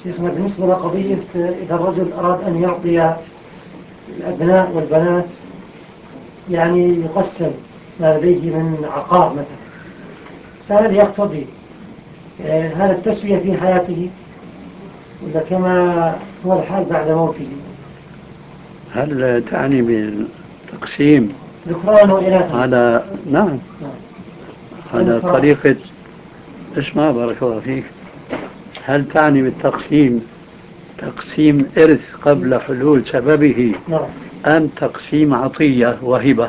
شيخنا بالنسبة لقضية إذا الرجل أراد أن يعطي الأبناء والبنات يعني يقسم ما لديه من عقار مثلا، فهل يقتضي هذا التسوية في حياته ولا كما هو الحال بعد موته؟ هل تعني بالتقسيم ذكران وإناثا؟ على نعم على الفرائض. طريقة اسمع بارك الله فيك، هل تعني بالتقسيم تقسيم إرث قبل حلول سببه نعم. أم تقسيم عطية وهبة؟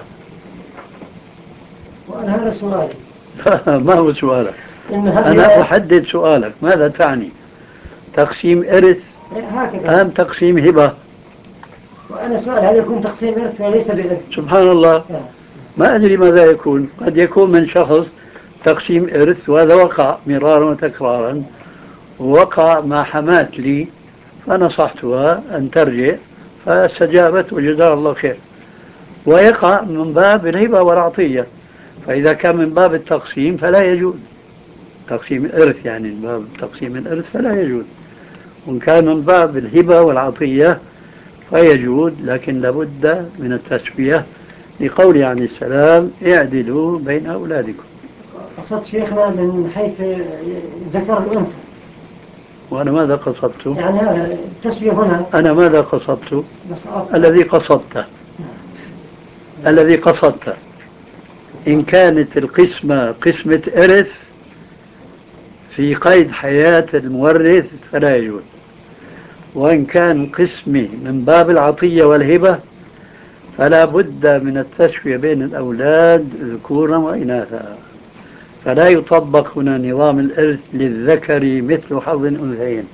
وأنا هذا سؤالي. ما هو سؤالك؟ إن أنا هذه أحدد سؤالك ماذا تعني، تقسيم إرث هكذا. أم تقسيم هبة؟ وأنا سؤال هل يكون تقسيم إرث وليس بإرث؟ سبحان الله، ما أدري ماذا يكون، قد يكون من شخص تقسيم إرث، وهذا وقع مرارا وتكرارا، ووقع مع حماة لي فنصحتها أن ترجع فاستجابت وجزاها الله خير. ويقع من باب الهبة والعطية، فإذا كان من باب التقسيم فلا يجوز تقسيم الإرث، يعني من باب تقسيم الإرث فلا يجوز، وإن كان من باب الهبة والعطية فيجوز، لكن لابد من التسوية لقوله عليه السلام اعدلوا بين أولادكم. قصدت شيخنا من حيث ذكر الأنثى. وأنا ماذا قصدت؟ يعني هذا التسوية هنا. أنا ماذا قصدت؟ الذي قصدته، الذي قصدته إن كانت القسمة قسمة إرث في قيد حياة المورث فلا يجوز، وإن كان قسمي من باب العطية والهبة فلا بد من التسوية بين الأولاد ذكورا وإناثا، فلا يطبق هنا نظام الإرث للذكر مثل حظ الأنثيين.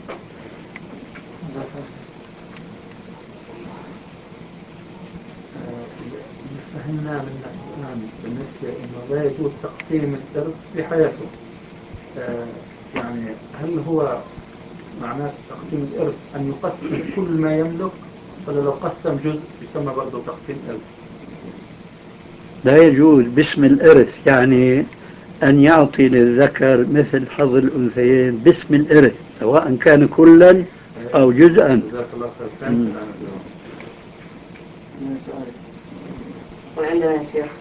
فهمنا منك الآن بالنسبة إنه لا يجوز تقسيم الإرث في حياته. يعني هل هو معناه تقسيم الإرث أن يقسم كل ما يملك، ولا لو قسم جزء يسمى برضه تقسيم إرث؟ لا يجوز باسم الإرث، يعني أن يعطي للذكر مثل حظ الأنثيين باسم الإرث سواء كان كلا أو جزءا. جزاك الله خير، فهمت الآن. وعندنا يا شيخ